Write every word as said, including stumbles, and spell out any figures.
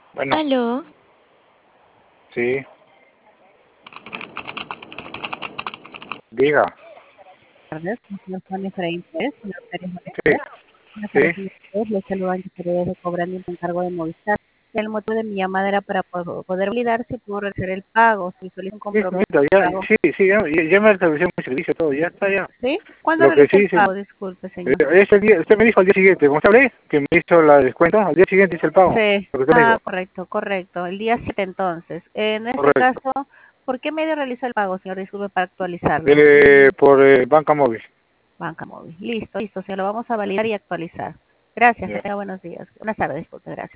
Bueno, Aló, sí, diga, Tardes, señor Juan Efraín Pérez, señor Pérez Juan sí, Efraín. Buenas sí, tardes, señor Pérez. Le saludan que de cobrando un encargo de Movistar. El motivo de mi llamada era para po- poder validar si pudo realizar el pago, si visualiza un sí, compromiso señorita, de ya, pago. sí, sí, ya, ya ya me estableció mi servicio, todo, ya está, ya. ¿Sí? ¿Cuándo Lo que realizó el sí, sí, pago? Disculpe, eh, señor. ese día, usted me dijo al día siguiente, como usted hablé, que me hizo la descuento, al día siguiente hice el pago, Sí. lo que usted me Ah, dijo, correcto, correcto. El día siete entonces. En este correcto, caso, ¿por qué medio realizó el pago, señor? Disculpe para actualizarlo. eh, por eh, banca móvil. Banca móvil. Listo, listo. Se lo vamos a validar y actualizar. Gracias, que Ya. tenga buenos días. Buenas tardes, disculpe, gracias.